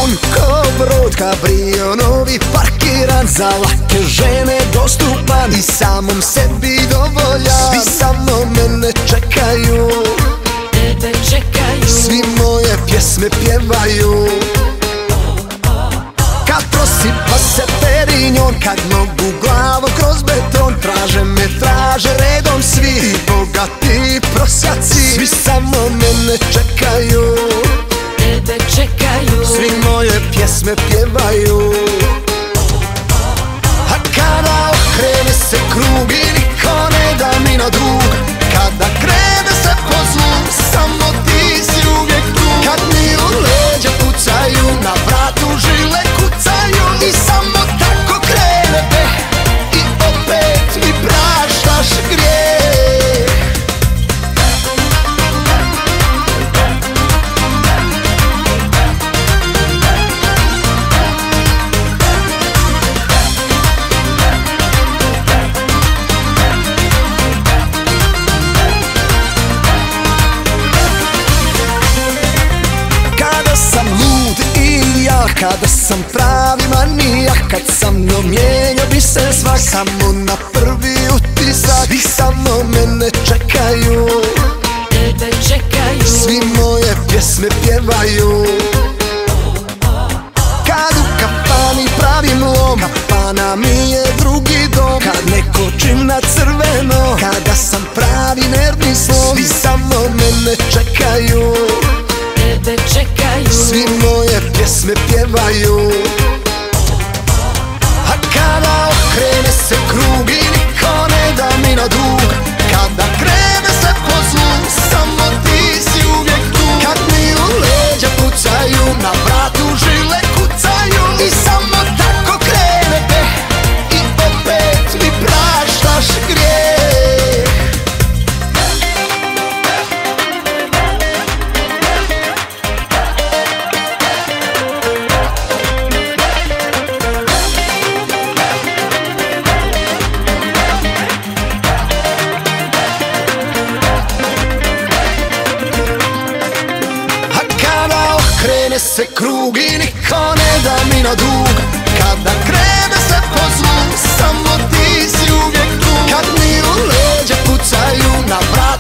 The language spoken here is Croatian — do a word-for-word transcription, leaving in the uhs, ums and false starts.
pun ko brod, kabrionovi parkiran, za lake žene dostupan i samom sebi dovoljan. Svi samo mene čekaju, tebe čekaju, svi moje pjesme pjevaju. Kad prosipa se Perignon, kad mogu glavom kroz beton, traže me, traže redom svi, i bogati i prosjaci. Svi samo mene čekaju, tebe čekaju, svi moje pjesme pjevaju. A kada okrene se krug i niko ne da mi na drug, kada krene se po zlu, samo ti si uvijek tu. Kad mi u leđa pucaju, na vratu žile kucaju, i samo tako krenete i opet mi praštaš grijeh. Kada sam pravi manijak, kad sa mnom mijenjao bi se svak, samo na prvi utisak. Svi samo mene čekaju, tebe čekaju, svi moje pjesme pjevaju. Kad u kafani pravim lom, kafana mi je drugi dom. Kad neko čim na crveno, kada sam pravi nervni slom. Svi samo mene čekaju, tebe čekaju, svi moje pjesme pjevaju. A kada okrene se krug i niko ne da mi na drug, kada krene se po zlu, samo ti si uvijek tu. Kad mi u leđa pucaju, na vratu žile kucaju, i samo tako krenete i opet mi praštaš grijeh. Krene se krug i niko ne da mi na drug, kada krene se po zlu, samo ti si uvijek tu. Kad mi u leđa pucaju, na vratu